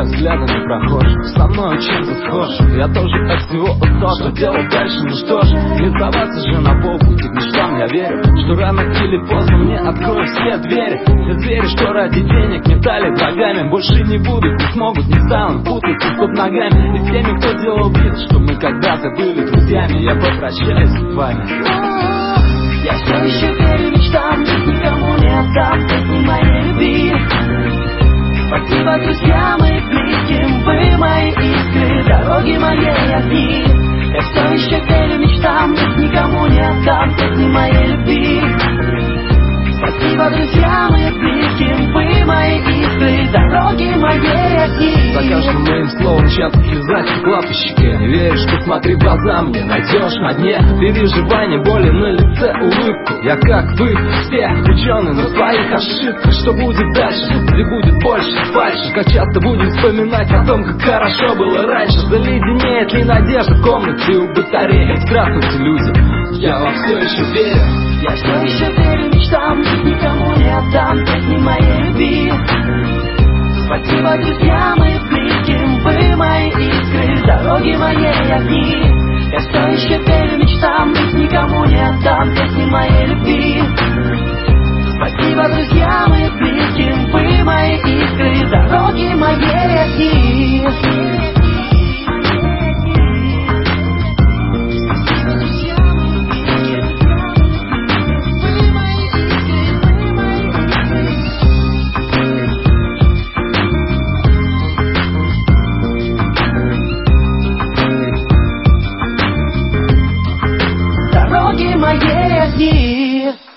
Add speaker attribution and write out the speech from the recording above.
Speaker 1: взглядами прохожих. Со мной чем-то схож, я тоже от всего устал. Что делать дальше, ну что ж, не сдаваться же на полпути к мечтам. Я верю, что рано или поздно мне откроют все двери. Все двери, что ради денег не дали врагами. Больше не будут, не смогут, не станут путаться под ногами. И с теми, кто делал вид, что мы когда-то были друзьями, я попрощаюсь с вами.
Speaker 2: Я все еще верю мечтам, никому не отдам песни моей любви. Спасибо друзьям и близким, вы мои искры, дороги моей огни. Я все еще верю мечтам, никому не отдам песни моей любви. Спасибо друзьям и близким, вы мои искры, дороги моей огни.
Speaker 1: За каждым моим словом чья-то слеза текла по щеке. Не веришь, что смотри в глаза мне, найдешь на дне переживания, боли на лице, улыбку. Я как вы, все ученые на своих ошибках. Что будет дальше, где будет больше фальши? Как часто будем вспоминать о том, как хорошо было раньше? Заледенеет ли надежда в комнате у батареи? Здравствуйте, люди, я вам все еще верю.
Speaker 2: Я все еще верю мечтам, никому не отдам песни моей любви. Спасибо друзьям и близким, вы мои искры, дороги моей огни. Я все еще верю мечтам, никому не отдам песни моей любви. Спасибо друзьям и близким, вы мои искры, дороги моей огни. Дороги моей огни.